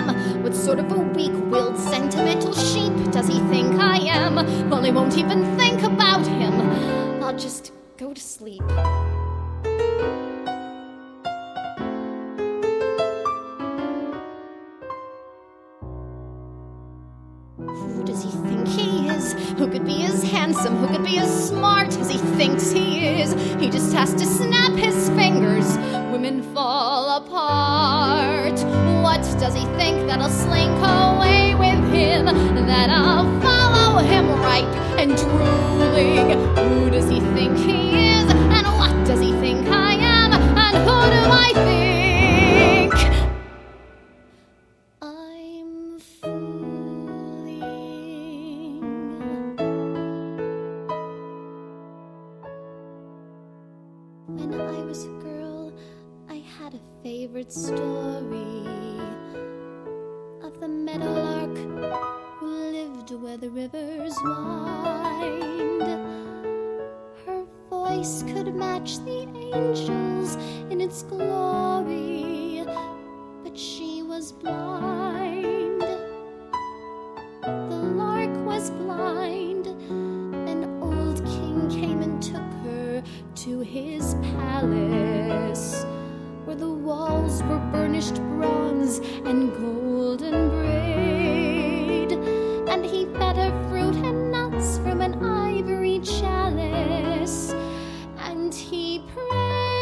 am? What sort of a weak-willed, sentimental sheep does he think I am? Well, I won't even think about him. I'll just go to sleep. Who does he think he is? Who could be as handsome? Who could be as smart as he thinks he is? He just has to snap his fingers. Women fall apart. What does he think that I'll slink away with him? That I'll follow him ripe and drooling? Who does he think he is? And what does he think I am? And who do I think? When I was a girl, I had a favorite story of the meadowlark who lived where the rivers wind. Her voice could match the angels in its glory, but she was blind. The lark was blind. An old king came and took her to his palace, where the walls were burnished bronze and golden braid, and he fed her fruit and nuts from an ivory chalice, and he prayed,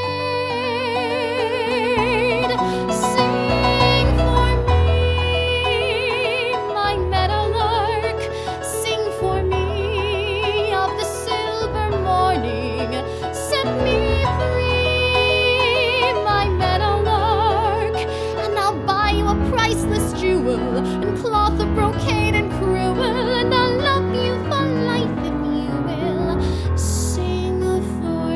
"Sing for me, my meadowlark, sing for me of the silver morning, set me free, my meadowlark, and I'll buy you a priceless jewel and cloth of brocade and cruel, and I'll love you for life if you will sing for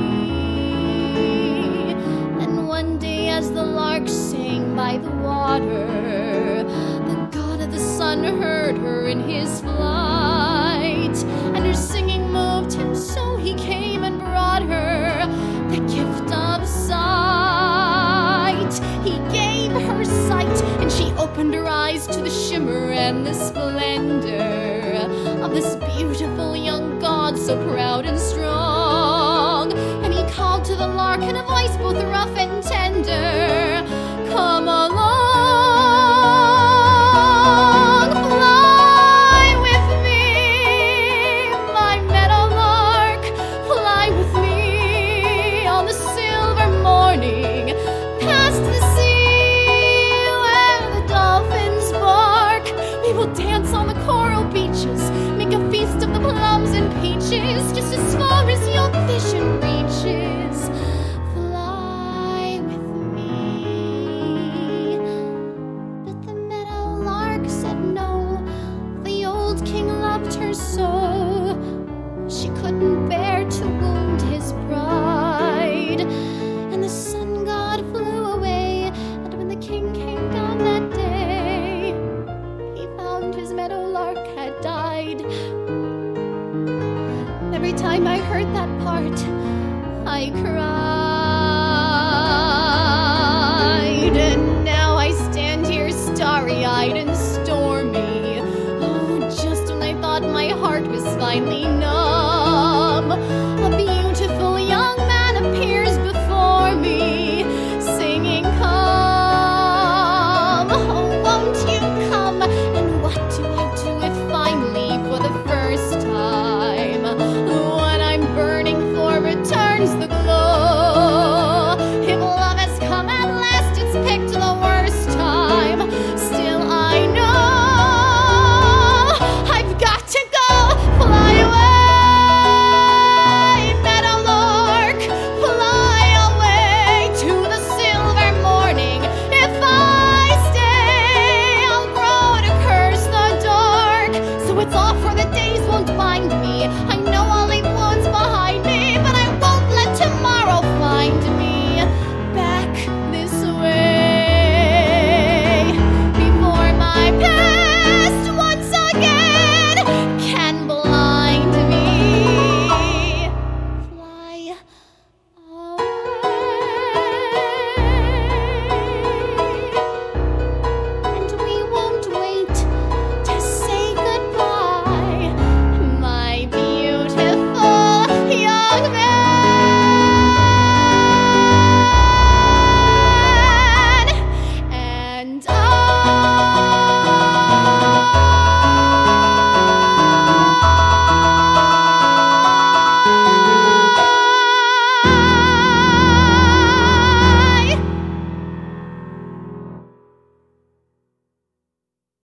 me." And one day as the lark sang by the water, the god of the sun heard her in his flight, and her singing moved him, so he came and brought her the gift of sight. He gave her sight, and she opened her eyes to the shimmer and the splendor of this beautiful young god, so proud and strong. And he called to the lark in a voice both rough and tender, "Come along, fly with me, my meadowlark, fly with me on the silver morning, past the sea where the dolphins bark. We will dance on the coral beaches, make a feast of the plums and peaches, just as far as your vision reaches. Fly with me." But the meadowlark said no. The old king loved her so. She couldn't bear to wound his pride. And the sun god flew away, and when the king came down that day, he found his meadowlark had died. Every time I heard that part, I cried. And now I stand here starry-eyed and stormy. Oh, just when I thought my heart was finally numb, a beautiful young man appears before me, singing, "Come, oh, won't you come?" And what do I do if finally, for the first time, what I'm burning for returns the